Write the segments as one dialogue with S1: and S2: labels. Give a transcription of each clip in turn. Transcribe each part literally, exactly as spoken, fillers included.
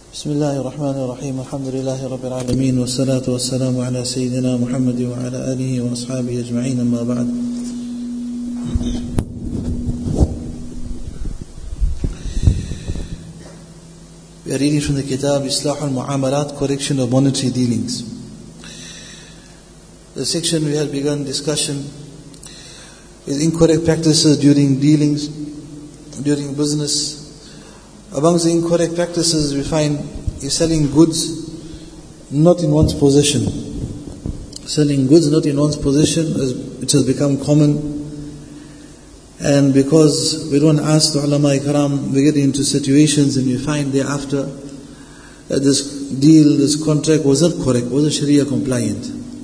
S1: بسم الله الرحمن الرحيم الحمد لله رب العالمين والصلاة والسلام على سيدنا محمد وعلى آله وأصحابه أجمعين أما بعد. We are reading from the Kitab Islah al-Mu'amalat, correction of monetary dealings. The section we had begun discussion is incorrect practices during dealings, during business. Amongst the incorrect practices we find is selling goods not in one's possession. Selling goods not in one's possession, which has become common. And because we don't ask the ulama ikram, we get into situations and we find thereafter that this deal, this contract was not correct, wasn't Sharia compliant.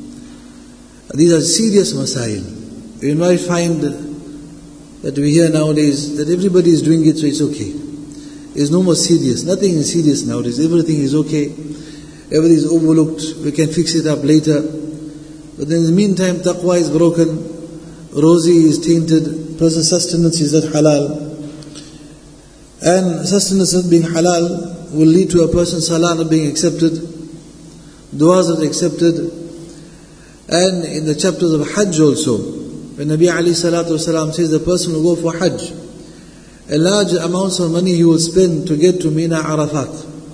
S1: These are serious masail. You might find that we hear nowadays that everybody is doing it, so it's okay. It's no more serious. Nothing is serious nowadays. Everything is okay. Everything is overlooked. We can fix it up later. But then in the meantime, taqwa is broken. Rozi is tainted. Person's sustenance is not halal. And sustenance not being halal will lead to a person's salah not being accepted. Du'as not accepted. And in the chapters of Hajj also, when Nabi alayhi salatu wasalam says the person will go for Hajj, a large amounts of money he will spend to get to Mina Arafat.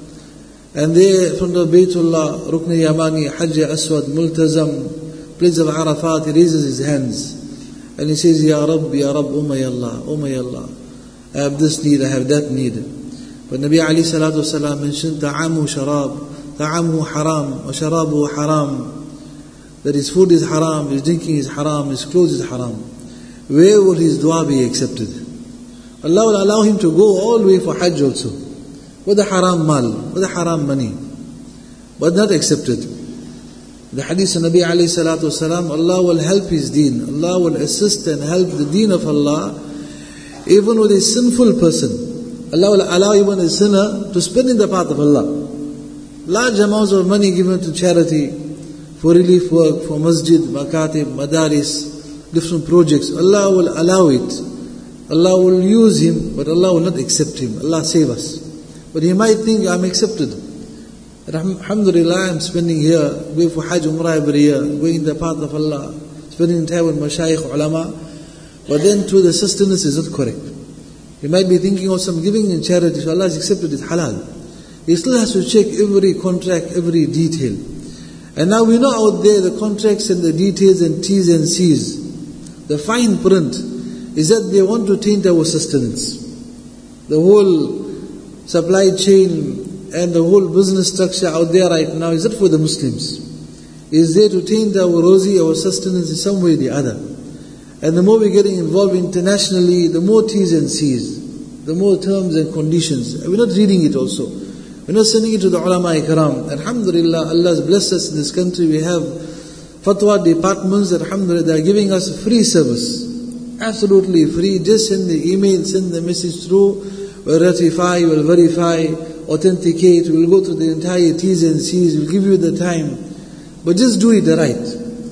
S1: And there from the Baytullah, Rukn Yamani, Hajj Aswad, Multazam, place of Arafat, he raises his hands. And he says, Ya Rabb, Ya Rabb, Oh my Allah, Oh my Allah. I have this need, I have that need. But Nabi alayhi salatu wasalam mentioned, Ta'amu sharab, Ta'amu haram, wa sharabu haram. That his food is haram, his drinking is haram, his clothes is haram. Where will his dua be accepted? Allah will allow him to go all the way for Hajj also, with a haram mal, with a haram money, but not accepted. The hadith of Nabi alayhi salatu wasalam, Allah will help his deen, Allah will assist and help the deen of Allah, even with a sinful person. Allah will allow even a sinner to spend in the path of Allah. Large amounts of money given to charity, for relief work, for masjid, makatib, madaris, different projects. Allah will allow it. Allah will use him, but Allah will not accept him. Allah save us. But he might think, I'm accepted. Alhamdulillah, I'm spending here, going for Hajj Umrah every year, going in the path of Allah, spending time with Mashayikh, ulama. But then too, the sustenance is not correct. He might be thinking of some giving in charity, so Allah has accepted it, halal. He still has to check every contract, every detail. And now we know out there the contracts and the details and T's and C's, the fine print, is that they want to taint our sustenance. The whole supply chain and the whole business structure out there right now is not for the Muslims. It is there to taint our rozi, our sustenance in some way or the other. And the more we're getting involved internationally, the more T's and C's, the more terms and conditions. We're not reading it also. We're not sending it to the ulama ikram. Alhamdulillah, Allah has blessed us in this country. We have fatwa departments, alhamdulillah, they are giving us free service. Absolutely free. Just send the email, send the message through. We'll ratify, we'll verify, authenticate. We'll go through the entire T's and C's. We'll give you the time. But just do it right.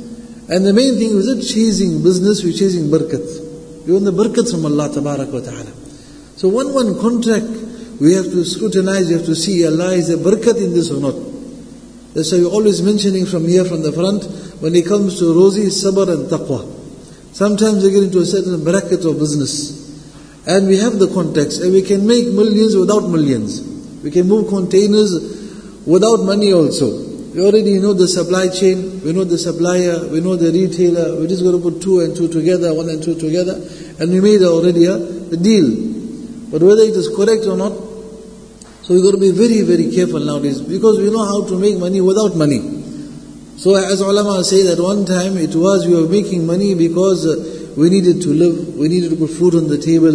S1: And the main thing is not chasing business, we're chasing barakat. We want the barakat from Allah tabarak wa ta'ala. So one one contract, we have to scrutinize, we have to see, Allah, is there barakat in this or not? That's why we're always mentioning from here, from the front, when it comes to rozi, sabr and taqwa. Sometimes we get into a certain bracket of business. And we have the contacts. And we can make millions without millions. We can move containers without money also. We already know the supply chain. We know the supplier. We know the retailer. We just got to put two and two together, one and two together. And we made already a, the deal. But whether it is correct or not, so we got to be very, very careful nowadays. Because we know how to make money without money. So as ulama say that one time it was we were making money because uh, we needed to live, we needed to put food on the table.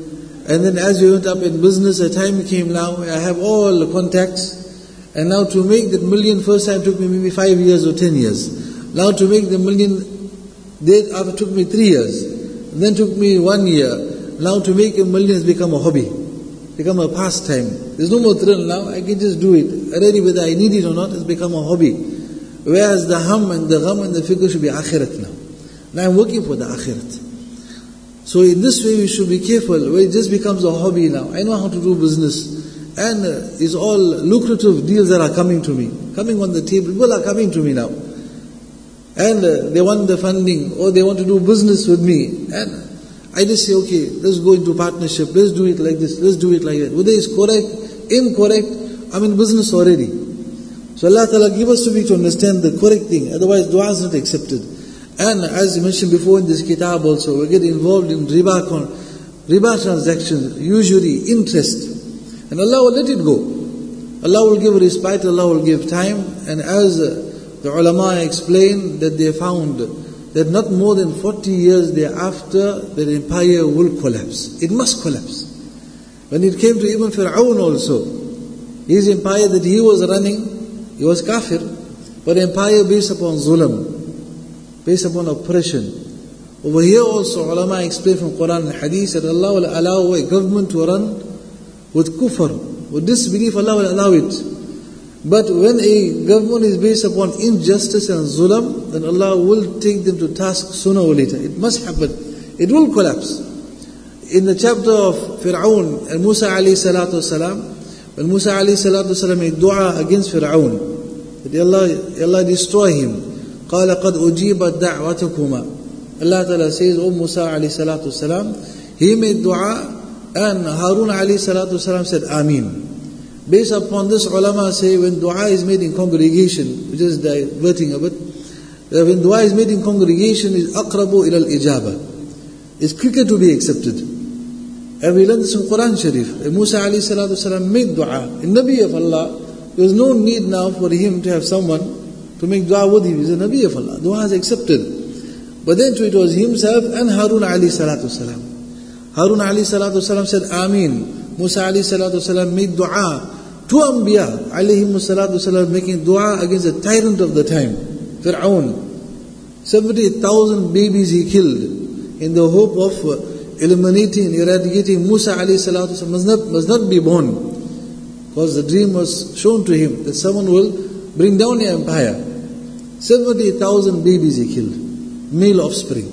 S1: And then as we went up in business, a time came now, I have all the contacts. And now to make that million, first time took me maybe five years or ten years. Now to make the million, that after took me three years. And then took me one year. Now to make a million has become a hobby, become a pastime. There's no more thrill now, I can just do it. Already whether I need it or not, it's become a hobby. Whereas the hum and the gham and the fikr should be akhirat now. Now I'm working for the akhirat. So in this way we should be careful, where it just becomes a hobby now. I know how to do business. And uh, it's all lucrative deals that are coming to me, coming on the table. People are coming to me now. And uh, they want the funding, or they want to do business with me. And I just say, okay, let's go into partnership, let's do it like this, let's do it like that. Whether it's correct, incorrect, I'm in business already. So Allah Ta'ala give us to be to understand the correct thing, otherwise dua is not accepted. And as I mentioned before in this kitab also, we get involved in riba, con- riba transactions, usually interest. And Allah will let it go. Allah will give respite, Allah will give time. And as the ulama explained, that they found that not more than forty years thereafter, the empire will collapse. It must collapse. When it came to even Fir'aun also, his empire that he was running, he was kafir, but empire based upon zulam, based upon oppression. Over here also, ulama explain from Quran and Hadith that Allah will allow a government to run with kufr, with disbelief, Allah will allow it. But when a government is based upon injustice and zulam, then Allah will take them to task sooner or later. It must happen. It will collapse. In the chapter of Fir'aun and Musa alayhi salatu wasalam, when Musa alayhi salatu wasalam made dua against Fir'aun, that Allah, Allah destroy him. قَالَ قَدْ أُجِيبَتْ دَعْوَتُكُمَا. Allah Ta'ala says, O Musa alayhi salatu wasalam, he made dua, and Harun alayhi salatu wasalam said, Ameen. Based upon this, ulama say when dua is made in congregation, which is diverting a bit, uh, when dua is made in congregation, is aqrabu ila al-ijaba. It's quicker to be accepted. And we learn this in Quran Sharif. And Musa alayhi salatu wasalam made dua. In Nabi of Allah, there was no need now for him to have someone to make dua with him. He's a Nabi of Allah. Dua is accepted. But then it was himself and Harun alayhi salatu wasalam. Harun alayhi salatu wasalam said, Ameen. Musa alayhi salatu wasalam made dua. Two Anbiya alayhi salatu wasalam making dua against the tyrant of the time, Fir'aun. seventy thousand babies he killed in the hope of eliminating, eradicating Musa alayhi salatu wasalam must not, must not be born. Because the dream was shown to him that someone will bring down the empire. seventy thousand babies he killed, male offspring.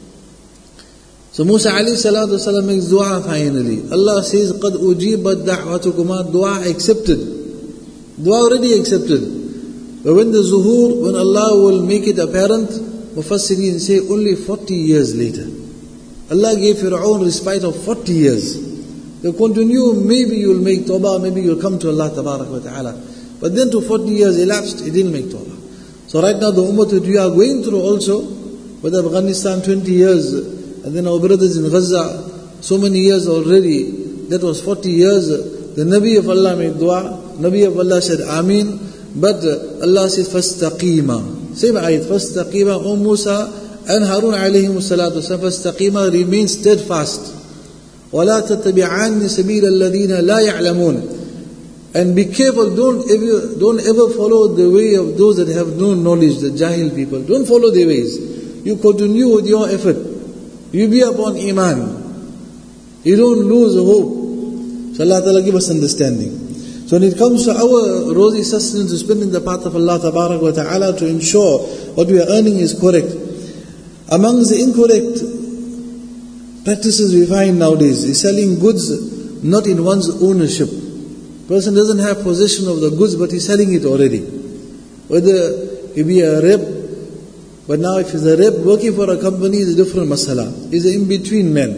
S1: So Musa alayhi salatu wasalam makes dua finally. Allah says, قَدْ أُجِيبَتْ دَعْوَتُكُمَا. Dua accepted. Dua already accepted. But when the zuhur, when Allah will make it apparent, Mufassirin say only forty years later. Allah gave Fir'aun respite of forty years. They continue, maybe you'll make tawbah, maybe you'll come to Allah tabarak wa ta'ala. But then to forty years elapsed, he didn't make tawbah. So right now the ummah that we are going through also, with Afghanistan twenty years, and then our brothers in Gaza, so many years already, that was forty years. The Nabi of Allah made dua, Nabi of Allah said Ameen, but Allah said فَاسْتَقِيمًا. Same ayat, فَاسْتَقِيمًا. O Musa and Harun alayhi salatu wasalam, فَاسْتَقِيمًا, remain steadfast. وَلَا تَتَّبِعَانِ سَبِيلَ الَّذِينَ لَا يَعْلَمُونَ. And be careful, don't ever, don't ever follow the way of those that have no knowledge, the jahil people. Don't follow their ways. You continue with your effort. You be upon Iman. You don't lose hope. So Allah Ta'ala give us understanding. So when it comes to our rosy sustenance to spend in the path of Allah Tabarak wa Ta'ala to ensure what we are earning is correct. Amongst the incorrect practices we find nowadays is selling goods not in one's ownership. Person doesn't have possession of the goods, but he's selling it already. Whether he be a rep, but now if he's a rep working for a company, it's a different masala. He's an in-between man.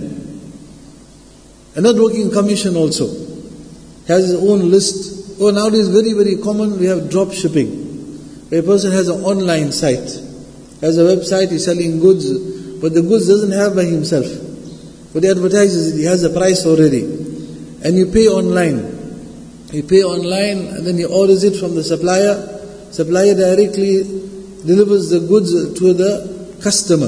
S1: And not working commission also. He has his own list. Oh, nowadays very, very common, we have drop shipping. A person has an online site, has a website, he's selling goods, but the goods doesn't have by himself. But he advertises it, he has a price already. And you pay online. You pay online and then he orders it from the supplier. Supplier directly delivers the goods to the customer.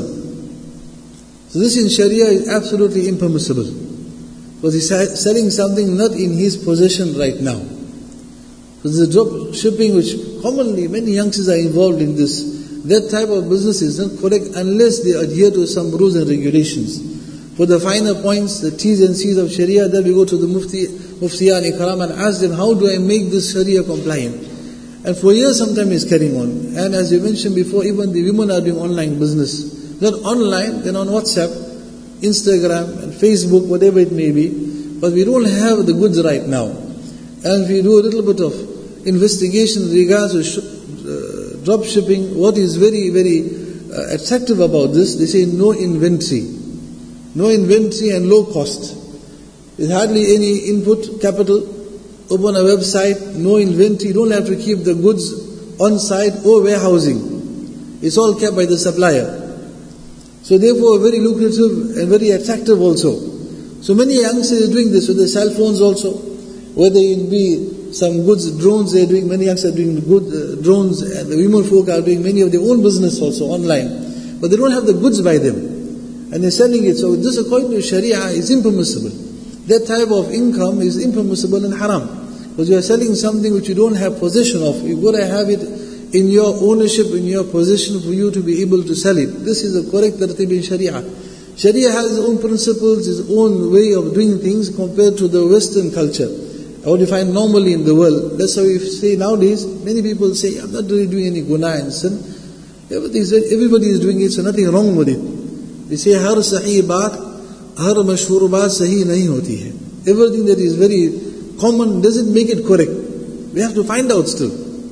S1: So this in Sharia is absolutely impermissible. Because he's selling something not in his possession right now. Because the drop shipping, which commonly many youngsters are involved in this, that type of business is not correct unless they adhere to some rules and regulations. For the finer points, the T's and C's of Sharia, then we go to the Mufti, Muftiyan Ikram and ask them, how do I make this Sharia compliant? And for years sometimes it's carrying on. And as we mentioned before, even the women are doing online business. Not online, then on WhatsApp, Instagram and Facebook, whatever it may be. But we don't have the goods right now. And if you do a little bit of investigation in regards to sh- uh, drop shipping, what is very, very uh, attractive about this, they say no inventory. No inventory and low cost. There's hardly any input capital. Open a website, no inventory, you don't have to keep the goods on site or warehousing. It's all kept by the supplier. So therefore very lucrative and very attractive also. So many youngsters are doing this with their cell phones also. Whether it be some goods, drones they're doing, many youngsters are doing good uh, drones, and the women folk are doing many of their own business also online. But they don't have the goods by them. And they're selling it. So this according to Sharia is impermissible. That type of income is impermissible and haram. Because you are selling something which you don't have possession of. You've got to have it in your ownership, in your possession for you to be able to sell it. This is the correct tartib in Sharia. Sharia has its own principles, its own way of doing things compared to the Western culture. What you find normally in the world. That's how we say nowadays, many people say, I'm not really doing any guna and sin. Everybody is doing it, so nothing wrong with it. They say, har sahi baat, har mashhur baat sahi nahi hoti hai. Everything that is very common doesn't make it correct. We have to find out still.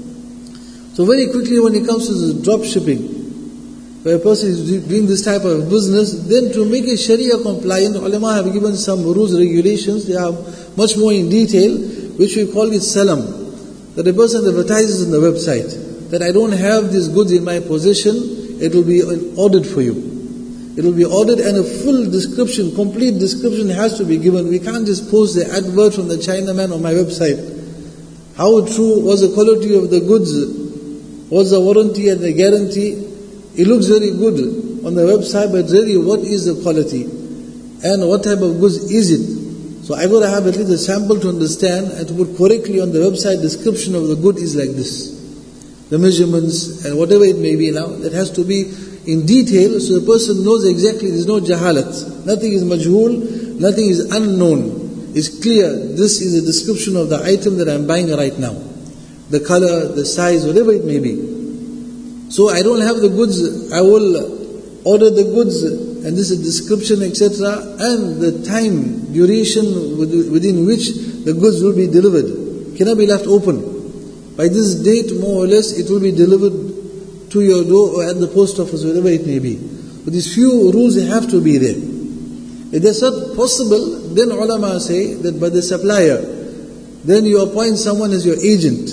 S1: So very quickly when it comes to the drop shipping, where a person is doing this type of business, then to make it Sharia compliant, ulama have given some rules, regulations, they are much more in detail, which we call it salam. That a person advertises on the website, that I don't have these goods in my possession, it will be ordered for you. It will be ordered and a full description, complete description has to be given. We can't just post the advert from the Chinaman on my website. How true was the quality of the goods? What's the warranty and the guarantee? It looks very good on the website, but really what is the quality? And what type of goods is it? So I got to have at least a sample to understand and to put correctly on the website description of the good is like this. The measurements and whatever it may be now, that has to be in detail so the person knows exactly, there's no jahalat. Nothing is majhul, nothing is unknown. It's clear, this is a description of the item that I'm buying right now. The color, the size, whatever it may be. So I don't have the goods, I will order the goods, and this is description, et cetera, and the time, duration within which the goods will be delivered. Cannot be left open. By this date, more or less, it will be delivered to your door or at the post office, wherever it may be. But these few rules have to be there. If that's not possible, then ulama say that by the supplier, then you appoint someone as your agent.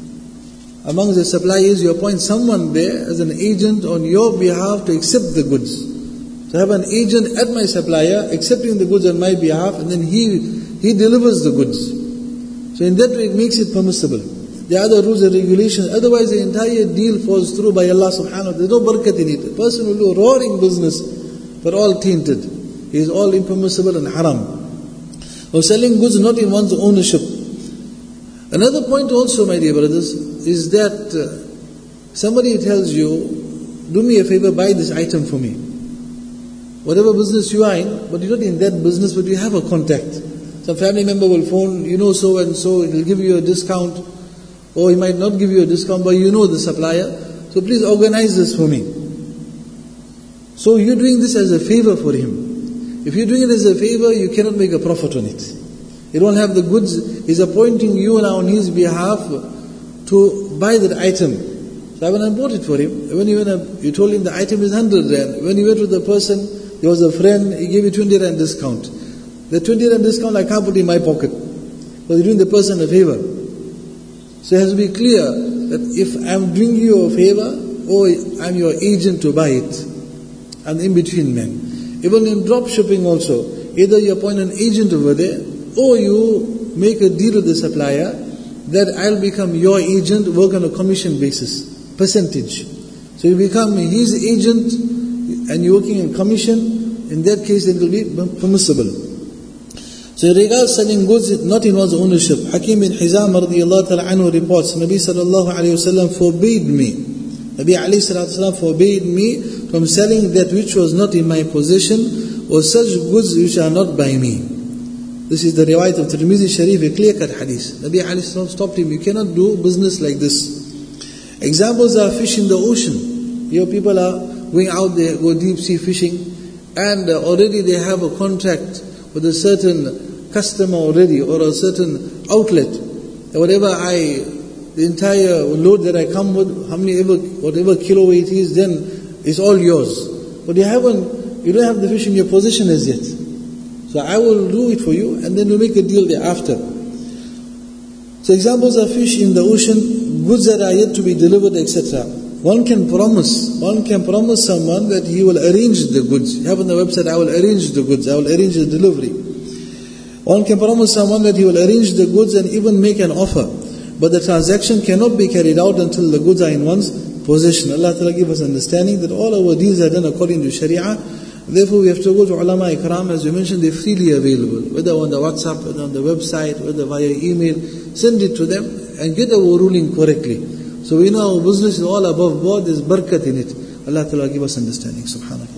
S1: Among the suppliers, you appoint someone there as an agent on your behalf to accept the goods. So I have an agent at my supplier accepting the goods on my behalf, and then he he delivers the goods. So in that way it makes it permissible. The other rules and regulations, otherwise the entire deal falls through by Allah subhanahu wa ta'ala. There's no barakat in it. A person will do roaring business, but all tainted. It is all impermissible and haram. Or selling goods not in one's ownership. Another point also, my dear brothers, is that uh, somebody tells you, do me a favor, buy this item for me. Whatever business you are in, but you're not in that business, but you have a contact. Some family member will phone, you know so and so, it will give you a discount. Or he might not give you a discount, but you know the supplier. So please organize this for me. So you're doing this as a favor for him. If you're doing it as a favor, you cannot make a profit on it. You don't have the goods. He's appointing you now on his behalf to buy that item. So I went and bought it for him. When you, went, you told him the item is one hundred rand. When you went to the person, there was a friend, he gave you twenty rand discount. The twenty rand discount I can't put in my pocket. But you're doing the person a favor. So it has to be clear that if I'm doing you a favor, or I'm your agent to buy it, I'm in between man. Even in drop shipping also, either you appoint an agent over there, or you make a deal with the supplier that I'll become your agent, work on a commission basis, percentage. So you become his agent and you're working on commission, in that case it will be permissible. So in regards selling goods, not in one's ownership. Hakim bin Hizam radiyallahu ta'ala anhu reports, Nabi sallallahu alayhi wa sallam forbade me, Nabi alayhi salatu wasallam forbade me from selling that which was not in my possession, or such goods which are not by me. This is the riwayat of Tirmidhi Sharif, a clear-cut hadith. Nabi alayhi salatu stopped him, you cannot do business like this. Examples are fish in the ocean. Here people are going out there, go deep sea fishing, and already they have a contract with a certain customer already, or a certain outlet, whatever I, the entire load that I come with, how many ever, whatever kilo weight is, then it's all yours. But you haven't, you don't have the fish in your possession as yet. So I will do it for you, and then we'll make a deal thereafter. So examples of fish in the ocean, goods that are yet to be delivered, et cetera. One can promise, one can promise someone that he will arrange the goods. You have on the website, I will arrange the goods, I will arrange the delivery. One can promise someone that he will arrange the goods and even make an offer. But the transaction cannot be carried out until the goods are in one's possession. Allah Ta'ala give us understanding that all our deeds are done according to Sharia. Therefore we have to go to ulama ikram, as we mentioned, they're freely available. Whether on the WhatsApp, whether on the website, whether via email, send it to them and get our ruling correctly. So we know our business is all above board, there's barakat in it. Allah Ta'ala give us understanding. Subhanallah.